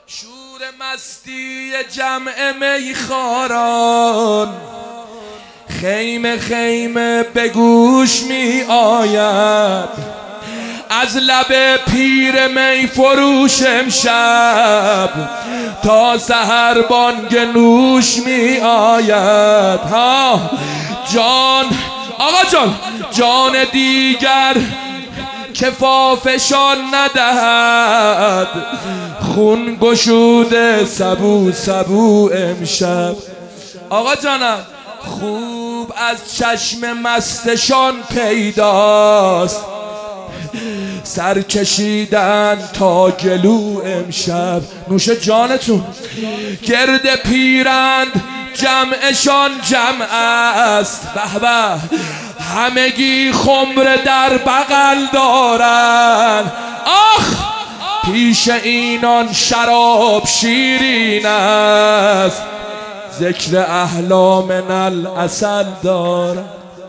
شور مستی جمع میخواران خیمه خیمه به گوش می آید، از لب پیر می فروش امشب تا سحر بانگ نوش می آید. ها جان آقا جان، جان دیگر کفافشان ندهد، خون گشوده سبو سبو امشب. آقا جانم خوب از چشم مستشان پیداست، سر کشیدن تا گلو امشب. نوش جانتون. گرد پیرند جمعشان جمع است، به به همگی خمر در بغل دارن. آخ پیش اینان شراب شیرین است، ذکر احلا من العسل دارن.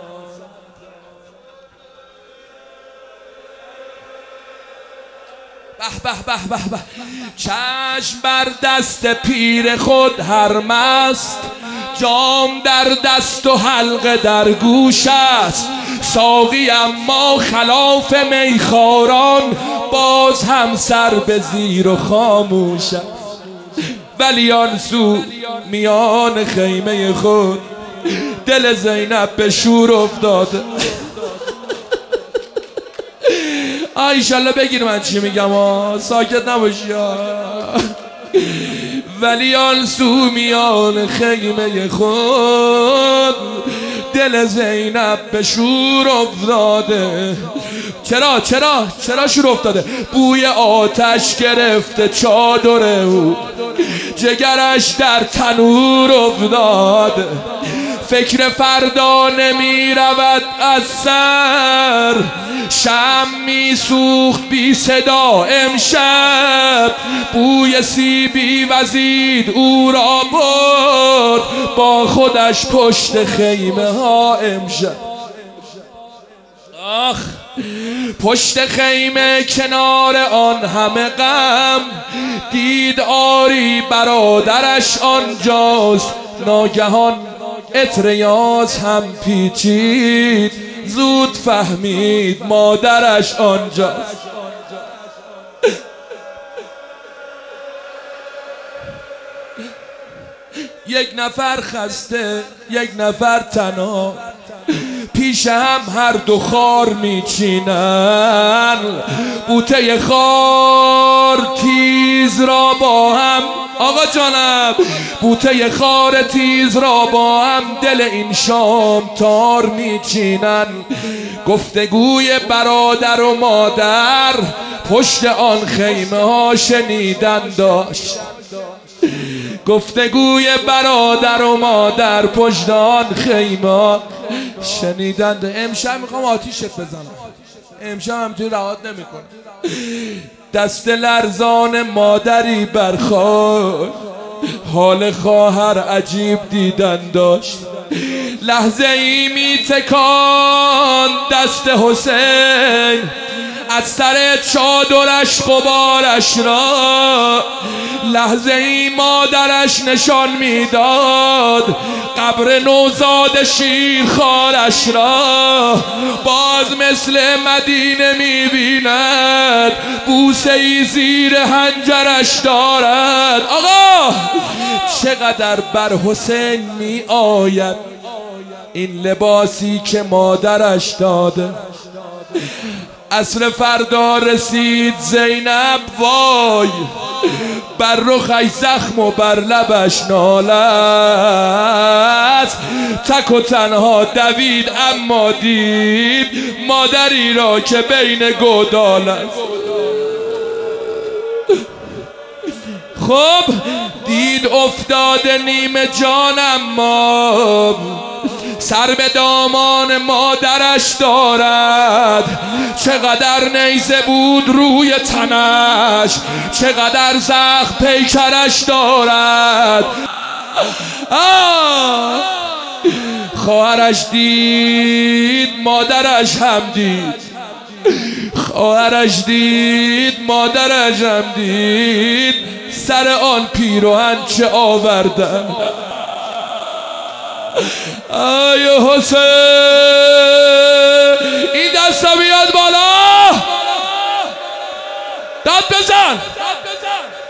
به به به به به. چشم بر دست پیر خود هر مست، جام در دست و حلقه در گوش است. ساقی اما خلاف میخواران، باز هم سر به زیر و خاموش است. ولی آن سو میان خیمه خود دل زینب به شور افتاده. ایشالله بگیر من چی میگم، ساکت نباشی. ولی آن سو میان خیمه خود دل زینب به شور افتاده. چرا چرا چرا شور افتاده؟ بوی آتش گرفته چادر او، جگرش در تنور افتاده. فکر فردا نمی رود از سر، شمع می سوخت بی صدا امشب. بوی سیبی وزید او را برد، با خودش پشت خیمه ها امشب. آخ پشت خیمه کنار آن همه غم، دید آری برادرش آنجاست. ناگهان عطر یاس هم پیچید، زود فهمید مادرش آنجاست. یک نفر خسته یک نفر تنها، پیش هم هر دو خار میچینن. بوته خار تیز را با هم، آقا جانم بوته خار تیز را با هم دل این شام تار میچینن. گفتگوی برادر و مادر پشت آن خیمه ها شنیدن داشت. گفتگوی برادر و مادر پشت آن خیمه شنیدند. امشب میخوام آتیشت بزنم، امشب همینطوری رهات نمیکنه. دست لرزان مادری برخاست، حال خواهر عجیب دیدن داشت. لحظه ای میتکان دست حسین از سر چادرش غبارش را. لحظه ای مادرش نشان میداد قبر نوزاد شیرخوارش را. باز مثل مدینه میبیند، بوسه ای زیر حنجرش دارد. آقا چقدر بر حسین می آید این لباسی که مادرش داده. عصر فردا رسید زینب، وای بر رخش زخم و بر لبش ناله است. تک و تنها دوید اما دید مادری را که بین گودال است. خب دید افتاده نیمه جان، اما سر به دامان مادرش دارد. چقدر نیزه بود روی تنش، چقدر زخم پیکرش دارد. خواهرش دید مادرش هم دید، خواهرش دید مادرش هم دید. سر آن پیراهن چه آوردن. ای حسین این دستا بیاد بالا، داد بزن.